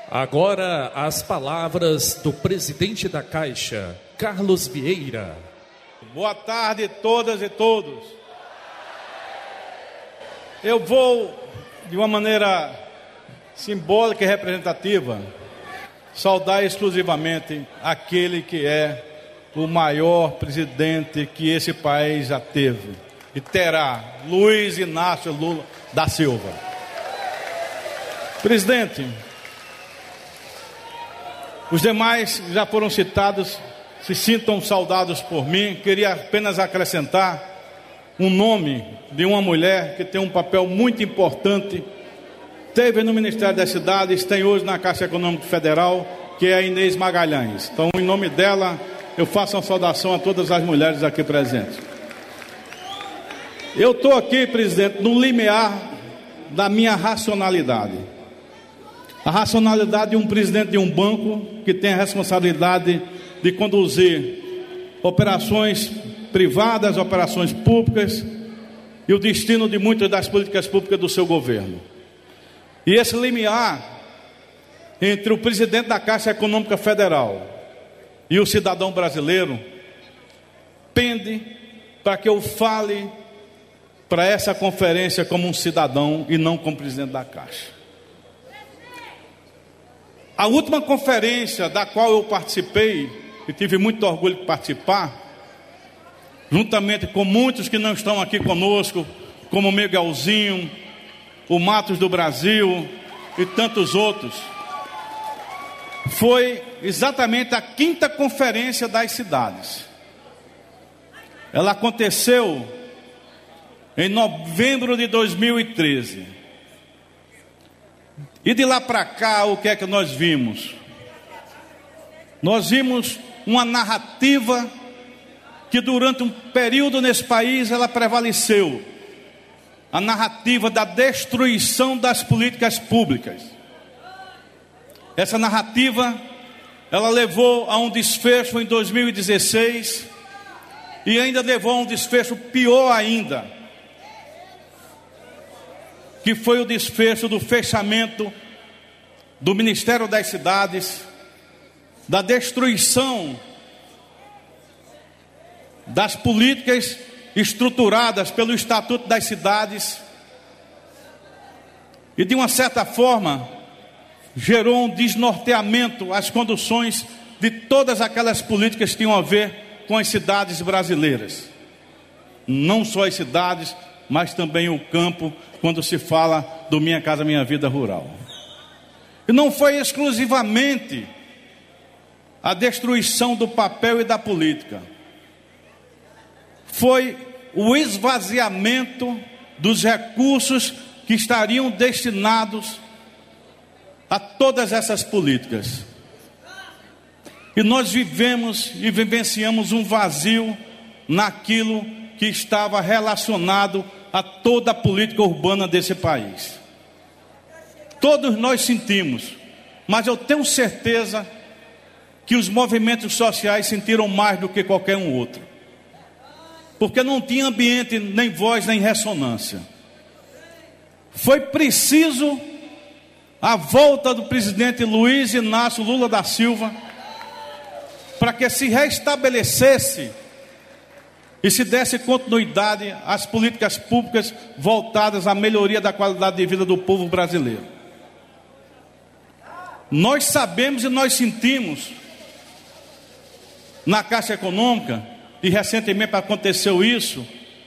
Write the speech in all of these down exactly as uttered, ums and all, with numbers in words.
Agora as palavras do presidente da Caixa, Carlos Vieira. Boa tarde a todas e todos. Eu vou, de uma maneira simbólica e representativa, saudar exclusivamente aquele que é o maior presidente que esse país já teve e terá, Luiz Inácio Lula da Silva. Presidente, os demais já foram citados, se sintam saudados por mim. Queria apenas acrescentar um nome de uma mulher que tem um papel muito importante, teve no Ministério das Cidades, tem hoje na Caixa Econômica Federal, que é a Inês Magalhães. Então, em nome dela, eu faço uma saudação a todas as mulheres aqui presentes. Eu estou aqui, presidente, no limiar da minha racionalidade. A racionalidade de um presidente de um banco que tem a responsabilidade de conduzir operações privadas, operações públicas e o destino de muitas das políticas públicas do seu governo. E esse limiar entre o presidente da Caixa Econômica Federal e o cidadão brasileiro pende para que eu fale para essa conferência como um cidadão e não como presidente da Caixa. A última conferência da qual eu participei, e tive muito orgulho de participar, juntamente com muitos que não estão aqui conosco, como o Miguelzinho, o Matos do Brasil e tantos outros, foi exatamente a quinta conferência das cidades. Ela aconteceu em novembro de dois mil e treze. E de lá para cá, o que é que nós vimos? Nós vimos uma narrativa que durante um período nesse país ela prevaleceu. A narrativa da destruição das políticas públicas. Essa narrativa, ela levou a um desfecho em dois mil e dezesseis e ainda levou a um desfecho pior ainda, que foi o desfecho do fechamento do Ministério das Cidades, da destruição das políticas estruturadas pelo Estatuto das Cidades e, de uma certa forma, gerou um desnorteamento às conduções de todas aquelas políticas que tinham a ver com as cidades brasileiras. Não só as cidades, mas também o campo, quando se fala do Minha Casa Minha Vida Rural. E não foi exclusivamente a destruição do papel e da política. Foi o esvaziamento dos recursos que estariam destinados a todas essas políticas. E nós vivemos e vivenciamos um vazio naquilo que estava relacionado a toda a política urbana desse país. Todos nós sentimos, mas eu tenho certeza que os movimentos sociais sentiram mais do que qualquer um outro, porque não tinha ambiente, nem voz, nem ressonância. Foi preciso a volta do presidente Luiz Inácio Lula da Silva para que se restabelecesse e se desse continuidade às políticas públicas voltadas à melhoria da qualidade de vida do povo brasileiro. Nós sabemos e nós sentimos na Caixa Econômica, e recentemente aconteceu isso,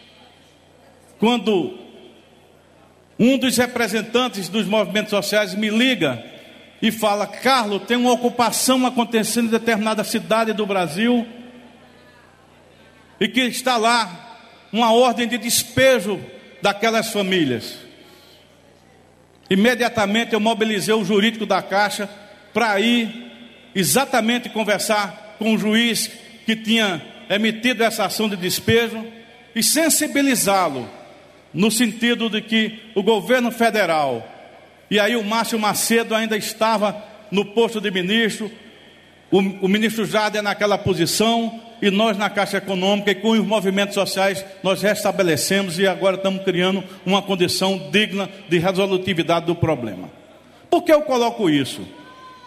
quando um dos representantes dos movimentos sociais me liga e fala: Carlos, tem uma ocupação acontecendo em determinada cidade do Brasil e que está lá uma ordem de despejo daquelas famílias. Imediatamente eu mobilizei o jurídico da Caixa para ir exatamente conversar com o juiz que tinha emitido essa ação de despejo e sensibilizá-lo no sentido de que o governo federal, e aí o Márcio Macedo ainda estava no posto de ministro, o, o ministro Jader naquela posição, e nós na Caixa Econômica e com os movimentos sociais nós restabelecemos e agora estamos criando uma condição digna de resolutividade do problema. Por que eu coloco isso?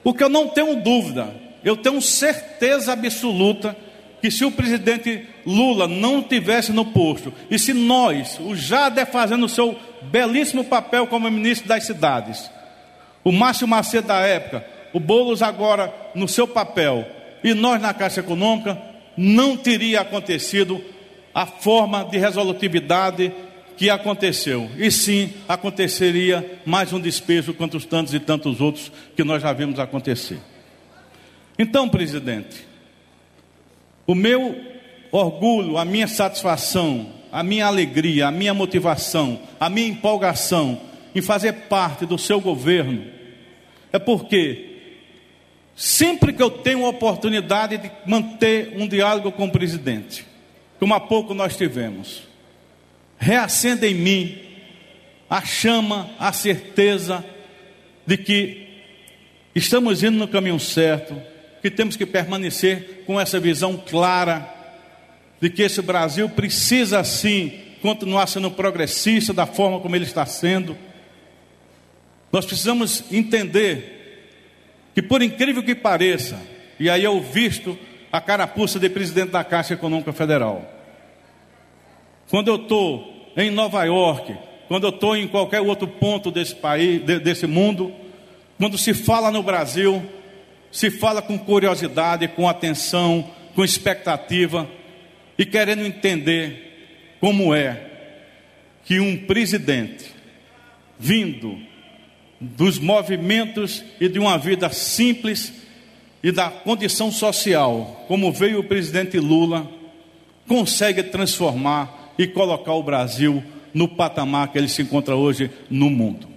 Porque eu não tenho dúvida, eu tenho certeza absoluta que se o presidente Lula não tivesse no posto, e se nós, o Jader fazendo o seu belíssimo papel como ministro das cidades, o Márcio Macedo da época, o Boulos agora no seu papel, e nós na Caixa Econômica, não teria acontecido a forma de resolutividade que aconteceu. E sim, aconteceria mais um despejo contra os tantos e tantos outros que nós já vimos acontecer. Então, presidente, o meu orgulho, a minha satisfação, a minha alegria, a minha motivação, a minha empolgação em fazer parte do seu governo é porque sempre que eu tenho a oportunidade de manter um diálogo com o presidente, como há pouco nós tivemos, reacende em mim a chama, a certeza de que estamos indo no caminho certo, que temos que permanecer com essa visão clara de que esse Brasil precisa sim continuar sendo progressista da forma como ele está sendo. Nós precisamos entender que, por incrível que pareça, e aí eu visto a carapuça de presidente da Caixa Econômica Federal, quando eu estou em Nova York, quando eu estou em qualquer outro ponto desse país, de, desse mundo, quando se fala no Brasil, se fala com curiosidade, com atenção, com expectativa e querendo entender como é que um presidente vindo dos movimentos e de uma vida simples e da condição social, como veio o presidente Lula, consegue transformar e colocar o Brasil no patamar que ele se encontra hoje no mundo.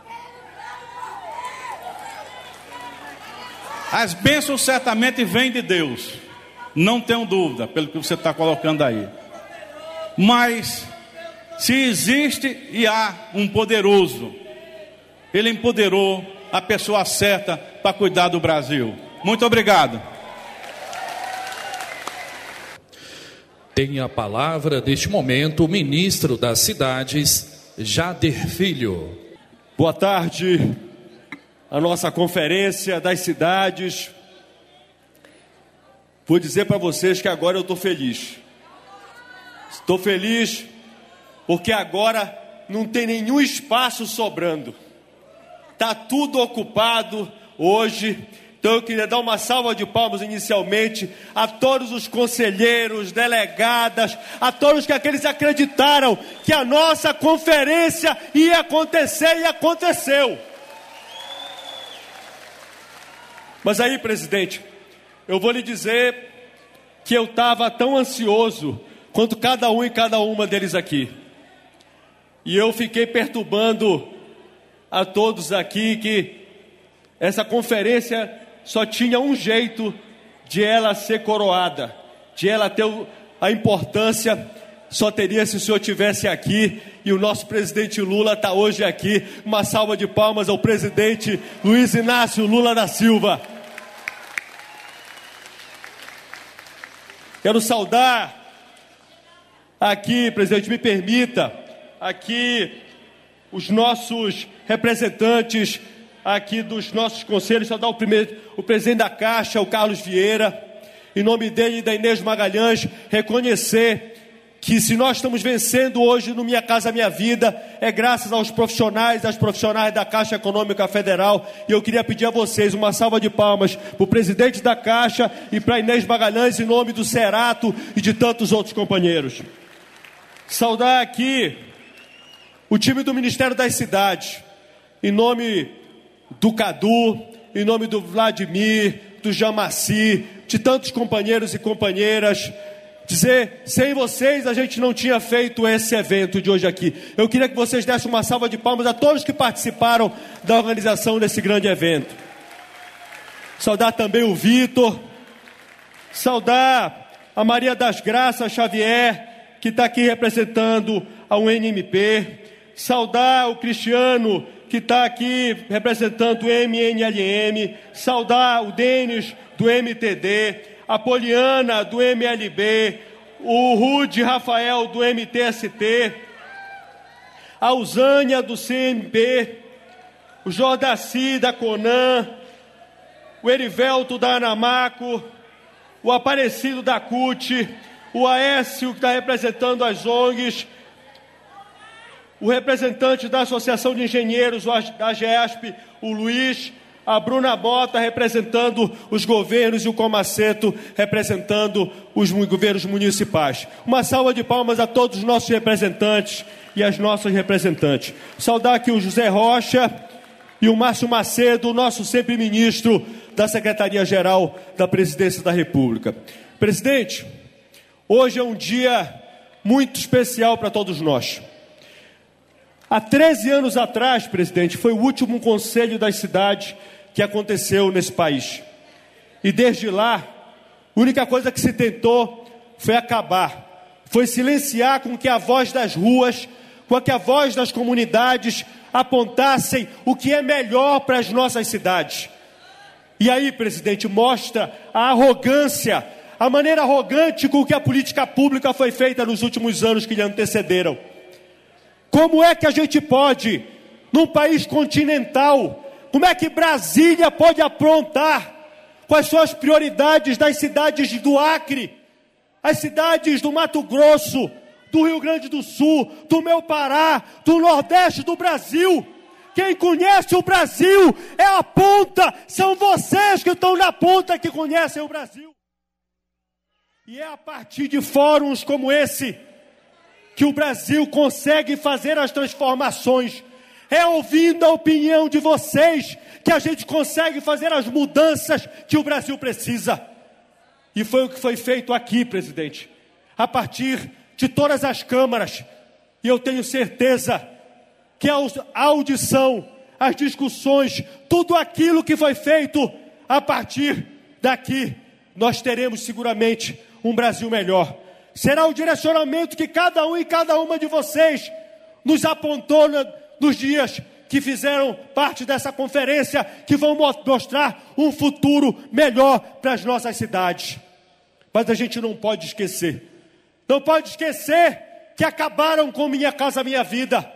As bênçãos certamente vêm de Deus, não tenho dúvida, pelo que você está colocando aí. Mas, se existe e há um poderoso, ele empoderou a pessoa certa para cuidar do Brasil. Muito obrigado. Tem a palavra, neste momento, o ministro das Cidades, Jader Filho. Boa tarde, a nossa conferência das cidades. Vou dizer para vocês que agora eu estou feliz. Estou feliz porque agora não tem nenhum espaço sobrando. Está tudo ocupado hoje. Então eu queria dar uma salva de palmas inicialmente a todos os conselheiros, delegadas, a todos que aqueles acreditaram que a nossa conferência ia acontecer e aconteceu. Mas aí, presidente, eu vou lhe dizer que eu estava tão ansioso quanto cada um e cada uma deles aqui. E eu fiquei perturbando a todos aqui que essa conferência só tinha um jeito de ela ser coroada, de ela ter a importância, só teria se o senhor estivesse aqui, e o nosso presidente Lula está hoje aqui. Uma salva de palmas ao presidente Luiz Inácio Lula da Silva. Quero saudar aqui, presidente, me permita, aqui os nossos representantes aqui dos nossos conselhos, saudar o, primeiro, o presidente da Caixa, o Carlos Vieira, em nome dele e da Inês Magalhães, reconhecer que se nós estamos vencendo hoje no Minha Casa Minha Vida, é graças aos profissionais, às profissionais da Caixa Econômica Federal. E eu queria pedir a vocês uma salva de palmas para o presidente da Caixa e para a Inês Magalhães, em nome do Cerato e de tantos outros companheiros. Saudar aqui o time do Ministério das Cidades, em nome do Cadu, em nome do Vladimir, do Jamaci, de tantos companheiros e companheiras, dizer, sem vocês a gente não tinha feito esse evento de hoje aqui. Eu queria que vocês dessem uma salva de palmas a todos que participaram da organização desse grande evento. Saudar também o Vitor, saudar a Maria das Graças Xavier, que está aqui representando a U N M P, saudar o Cristiano, que está aqui representando o M N L M, saudar o Denis do M T D, a Poliana do M L B, o Rude Rafael do M T S T, a Usânia do C M B, o Jordaci da Conan, o Erivelto da Anamaco, o Aparecido da C U T, o Aécio, que está representando as O N Gs, o representante da Associação de Engenheiros da GESP, o Luiz, a Bruna Bota representando os governos e o Comaceto representando os governos municipais. Uma salva de palmas a todos os nossos representantes e as nossas representantes. Saudar aqui o José Rocha e o Márcio Macedo, nosso sempre ministro da Secretaria-Geral da Presidência da República. Presidente, hoje é um dia muito especial para todos nós. Há treze anos atrás, presidente, foi o último Conselho das Cidades que aconteceu nesse país. E desde lá, a única coisa que se tentou foi acabar, foi silenciar com que a voz das ruas, com que a voz das comunidades apontassem o que é melhor para as nossas cidades. E aí, presidente, mostra a arrogância, a maneira arrogante com que a política pública foi feita nos últimos anos que lhe antecederam. Como é que a gente pode, num país continental, como é que Brasília pode aprontar com as suas prioridades das cidades do Acre, as cidades do Mato Grosso, do Rio Grande do Sul, do meu Pará, do Nordeste do Brasil? Quem conhece o Brasil é a ponta, são vocês que estão na ponta que conhecem o Brasil. E é a partir de fóruns como esse que o Brasil consegue fazer as transformações. É ouvindo a opinião de vocês que a gente consegue fazer as mudanças que o Brasil precisa. E foi o que foi feito aqui, presidente, a partir de todas as câmaras. E eu tenho certeza que a audição, as discussões, tudo aquilo que foi feito a partir daqui, nós teremos seguramente um Brasil melhor. Será o direcionamento que cada um e cada uma de vocês nos apontou nos dias que fizeram parte dessa conferência, que vão mostrar um futuro melhor para as nossas cidades. Mas a gente não pode esquecer, não pode esquecer que acabaram com Minha Casa Minha Vida.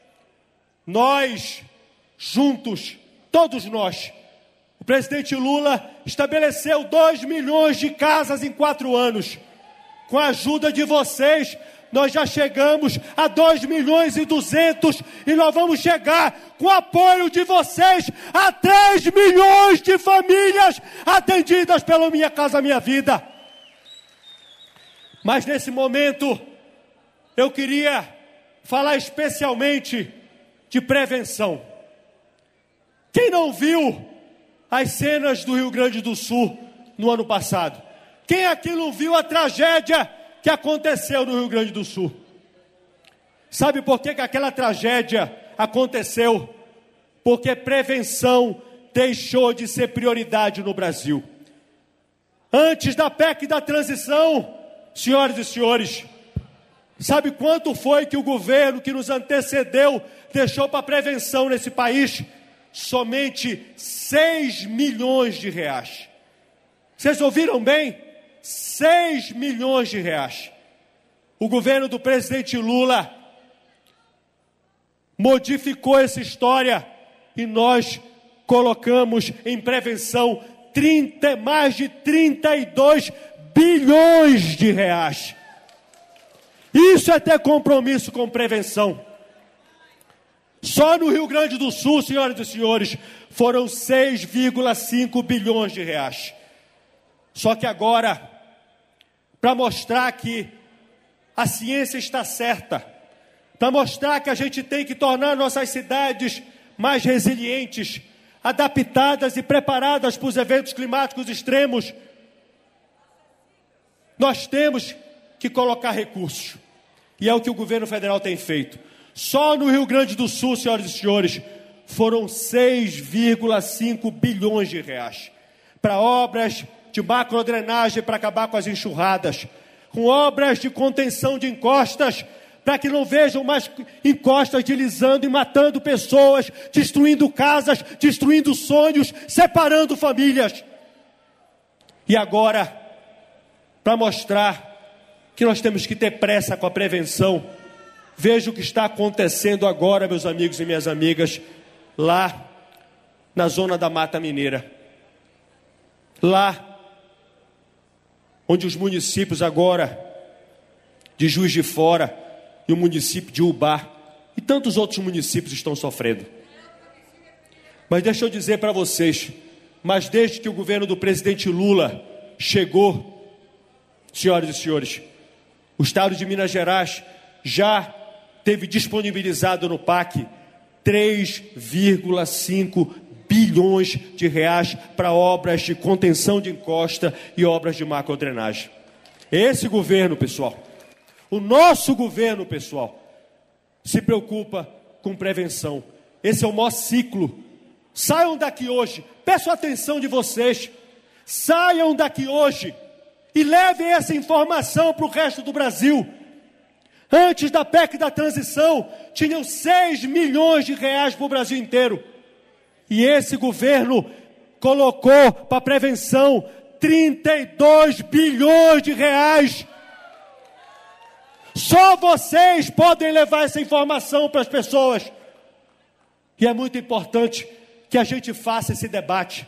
Nós, juntos, todos nós, o presidente Lula estabeleceu dois milhões de casas em quatro anos. Com a ajuda de vocês, nós já chegamos a dois milhões e duzentos e nós vamos chegar, com o apoio de vocês, a três milhões de famílias atendidas pelo Minha Casa Minha Vida. Mas nesse momento, eu queria falar especialmente de prevenção. Quem não viu as cenas do Rio Grande do Sul no ano passado? Quem aqui não viu a tragédia que aconteceu no Rio Grande do Sul? Sabe por que que aquela tragédia aconteceu? Porque prevenção deixou de ser prioridade no Brasil. Antes da P E C da transição, senhoras e senhores, sabe quanto foi que o governo que nos antecedeu deixou para prevenção nesse país? Somente seis milhões de reais. Vocês ouviram bem? seis milhões de reais. O governo do presidente Lula modificou essa história e nós colocamos em prevenção trinta, mais de trinta e dois bilhões de reais. Isso é ter compromisso com prevenção. Só no Rio Grande do Sul, senhoras e senhores, foram seis vírgula cinco bilhões de reais. Só que agora, para mostrar que a ciência está certa, para mostrar que a gente tem que tornar nossas cidades mais resilientes, adaptadas e preparadas para os eventos climáticos extremos, nós temos que colocar recursos. E é o que o governo federal tem feito. Só no Rio Grande do Sul, senhoras e senhores, foram seis vírgula cinco bilhões de reais para obras de macrodrenagem para acabar com as enxurradas, com obras de contenção de encostas, para que não vejam mais encostas deslizando e matando pessoas, destruindo casas, destruindo sonhos, separando famílias. E agora, para mostrar que nós temos que ter pressa com a prevenção, veja o que está acontecendo agora, meus amigos e minhas amigas, lá na zona da Mata Mineira. Lá, onde os municípios agora de Juiz de Fora e o município de Ubá e tantos outros municípios estão sofrendo. Mas deixa eu dizer para vocês, mas desde que o governo do presidente Lula chegou, senhoras e senhores, o estado de Minas Gerais já teve disponibilizado no P A C três vírgula cinco bilhões de reais para obras de contenção de encosta e obras de macrodrenagem. Esse governo, pessoal, o nosso governo, pessoal, se preocupa com prevenção. Esse é o maior ciclo. Saiam daqui hoje, peço a atenção de vocês, saiam daqui hoje e levem essa informação para o resto do Brasil. Antes da P E C da transição, tinham seis milhões de reais para o Brasil inteiro. E esse governo colocou para prevenção trinta e dois bilhões de reais. Só vocês podem levar essa informação para as pessoas. E é muito importante que a gente faça esse debate.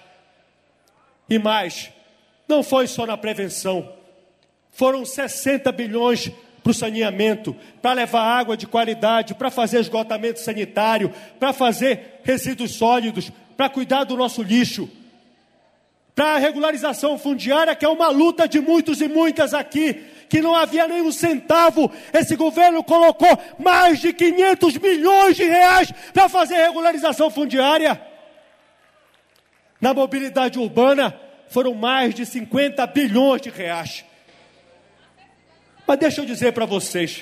E mais, não foi só na prevenção. Foram sessenta bilhões para o saneamento, para levar água de qualidade, para fazer esgotamento sanitário, para fazer resíduos sólidos, para cuidar do nosso lixo, para a regularização fundiária, que é uma luta de muitos e muitas aqui, que não havia nenhum centavo. Esse governo colocou mais de quinhentos milhões de reais para fazer regularização fundiária. Na mobilidade urbana, foram mais de cinquenta bilhões de reais. Mas deixa eu dizer para vocês,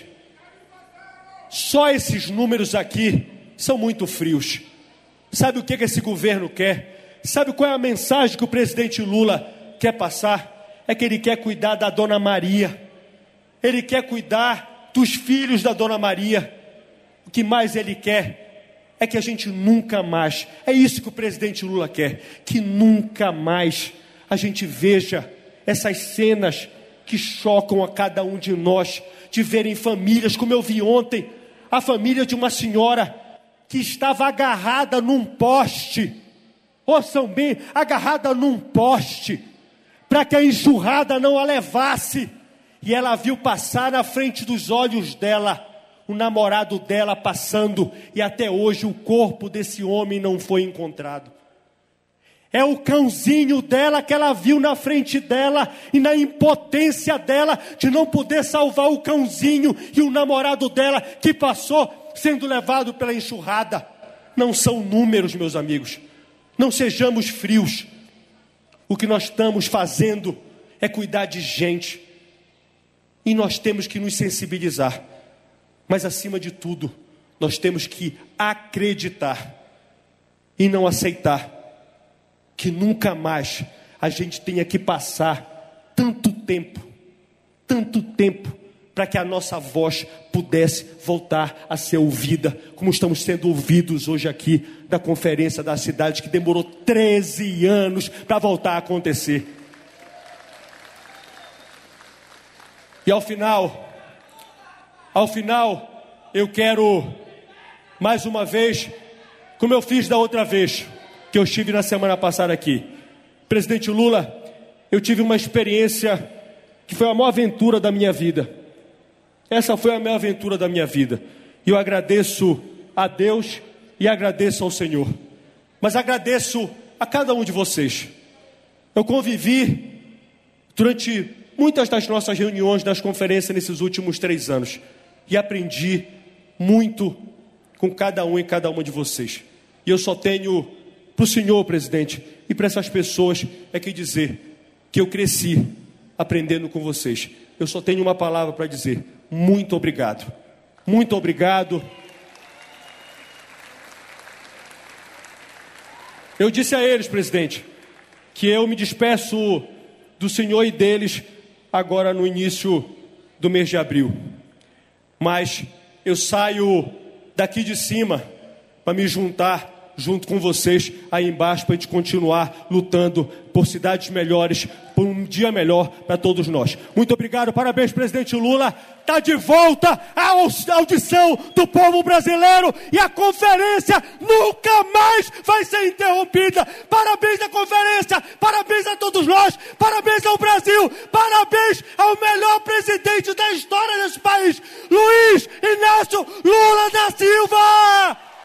só esses números aqui são muito frios. Sabe o que esse governo quer? Sabe qual é a mensagem que o presidente Lula quer passar? É que ele quer cuidar da Dona Maria. Ele quer cuidar dos filhos da Dona Maria. O que mais ele quer é que a gente nunca mais, é isso que o presidente Lula quer, que nunca mais a gente veja essas cenas que chocam a cada um de nós, de verem famílias, como eu vi ontem, a família de uma senhora que estava agarrada num poste, ouçam bem, agarrada num poste, para que a enxurrada não a levasse, e ela viu passar na frente dos olhos dela, o namorado dela passando, e até hoje o corpo desse homem não foi encontrado. É o cãozinho dela que ela viu na frente dela, e na impotência dela de não poder salvar o cãozinho e o namorado dela que passou sendo levado pela enxurrada. Não são números, meus amigos. Não sejamos frios. O que nós estamos fazendo é cuidar de gente. E nós temos que nos sensibilizar. Mas acima de tudo, nós temos que acreditar e não aceitar que nunca mais a gente tenha que passar tanto tempo, tanto tempo, para que a nossa voz pudesse voltar a ser ouvida, como estamos sendo ouvidos hoje aqui, da conferência da cidade, que demorou treze anos para voltar a acontecer. E ao final, ao final, eu quero, mais uma vez, como eu fiz da outra vez, que eu estive na semana passada aqui. Presidente Lula, eu tive uma experiência que foi a maior aventura da minha vida. Essa foi a maior aventura da minha vida. E eu agradeço a Deus e agradeço ao Senhor. Mas agradeço a cada um de vocês. Eu convivi durante muitas das nossas reuniões, das conferências nesses últimos três anos. E aprendi muito com cada um e cada uma de vocês. E eu só tenho para o senhor, presidente, e para essas pessoas é que dizer que eu cresci aprendendo com vocês. Eu só tenho uma palavra para dizer: muito obrigado. Muito obrigado. Eu disse a eles, presidente, que eu me despeço do senhor e deles agora no início do mês de abril. Mas eu saio daqui de cima para me juntar junto com vocês aí embaixo, para a gente continuar lutando por cidades melhores, por um um dia melhor para todos nós. Muito obrigado, parabéns, presidente Lula. Está de volta a audição do povo brasileiro e a conferência nunca mais vai ser interrompida. Parabéns à conferência, parabéns a todos nós, parabéns ao Brasil, parabéns ao melhor presidente da história desse país, Luiz Inácio Lula da Silva!